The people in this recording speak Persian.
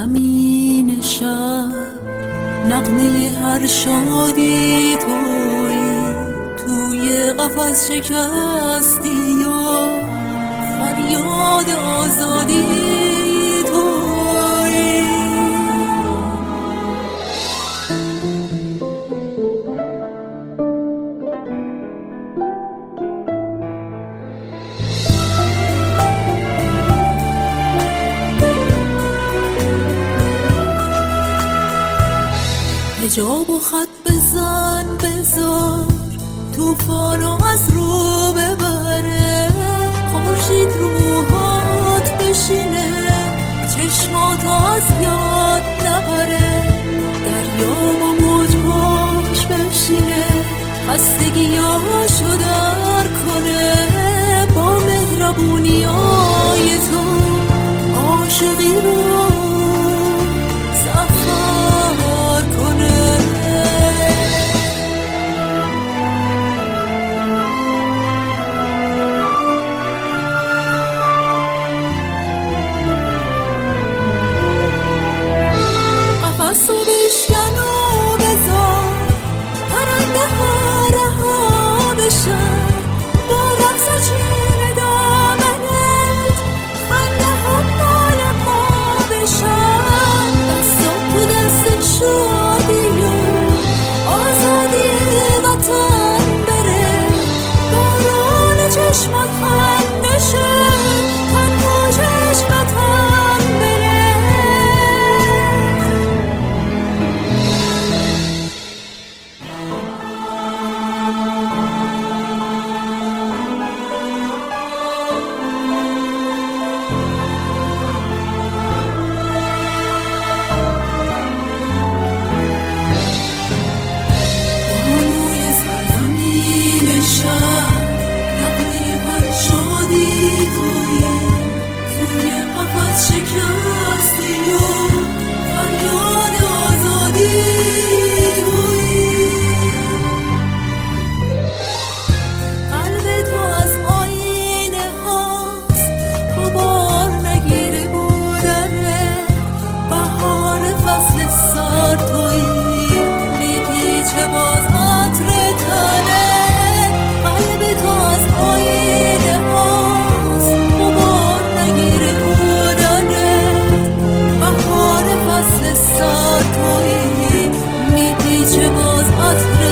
زمین شب نغمه هر شادی تویی، توی قفس شکستی و فریاد آزادی تویی. حجاب و خط بزن بذار توفانو از رو ببره، خورشید رو موهات بشینه چشماتو از یاد نبره، دریا با موجهاش بشینه خستگیاشو در کنه، با مهربونیای تو عاشقی رو سفر کنه. قفص و بشکن و بذار پرنده ها رها بشن، با رقص و چین دامنت خنده ها مال ما بشن، دستم تو دست شادی و آزادی وطن بره، باران چشمات خنده شه تن موجش وطن بره. شکستی و فریاد آزادی تویی، قلب تو از آینه هاست غبار نگیره بودنه، بهار فصل سر تویی میپیچه باز عطر تنه، قلب تو از آینه هاست غبار نگیره بودنه، بهار فصل سر تویی میپیچه باز عطر